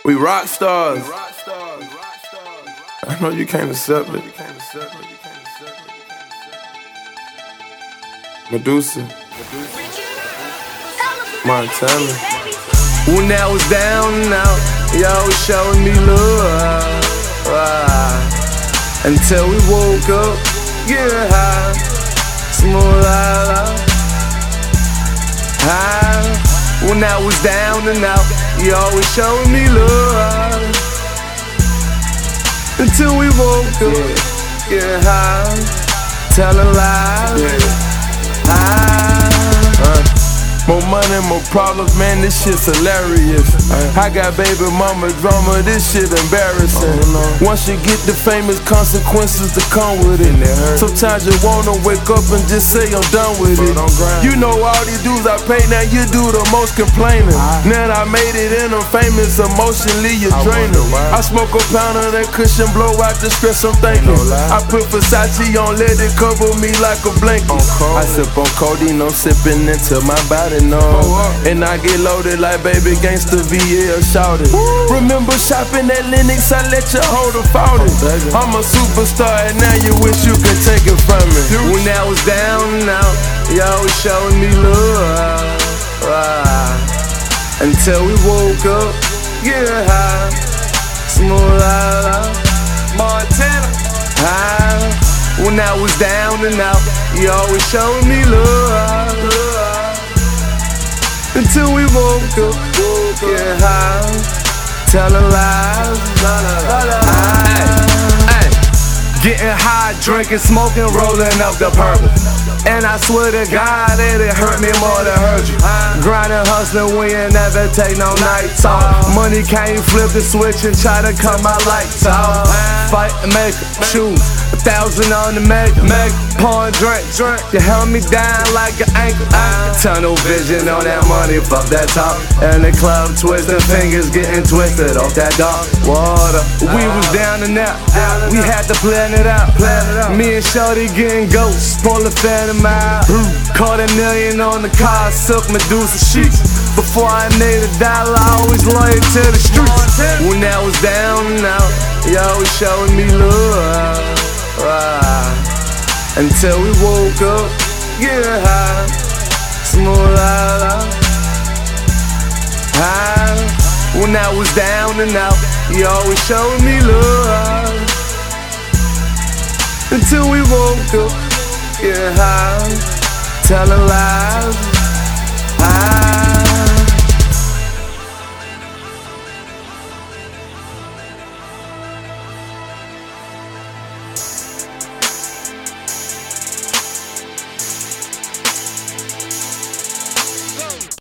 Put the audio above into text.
We rock stars. I know you can't accept it. Medusa, Montana. When I was down and out, y'all was showing me love. Until we woke up, getting high, smooth out. When I was down and out, you always showing me love. Until we woke up, getting high, telling lies. More money, more problems, man, this shit's hilarious. I got baby mama drama, this shit embarrassing. Once you get the famous consequences that come with it, sometimes you wanna wake up and just say I'm done with it. You know all these dudes I pay, now you do the most complaining. Now I made it and I'm famous, emotionally you're draining. I smoke a pound of that cushion, blow out the stress I'm thinking. I put Versace on, let it cover me like a blanket. I sip on codeine, I'm sipping into my body. And I get loaded like baby gangsta VL shouted. Remember shopping at Lennox, I let you hold a fountain. I'm a superstar and now you wish you could take it from me. When I was down and out, y'all was showing me love. Until we woke up, getting high, smooth out, Montana. When I was down and out, you always showing me love. Until we woke up, getting high, telling lies. Getting high, drinking, smoking, rolling up the purple. And I swear to God that it hurt me more than hurt you. Grinding, hustling, we ain't never take no nights off. Money can't flip the switch and try to cut my lights off. Fight and make it, shoes, 1,000 on the make. Pawn drink, you held me down like an anchor. Tunnel vision on that money, fuck that talk. And the club twisting fingers, getting twisted off that dark water. We was down and out, we had to plan it out. Me and Shorty getting ghosts, pulling phantom out. Caught $1 million on the car, silk Medusa sheets. Before I made $1, I always loyal to the streets. When I was down and out, you always showing me love. Until we woke up, getting high, smooth out. When I was down and out, you always showing me love. Until we woke up, getting high, telling lies.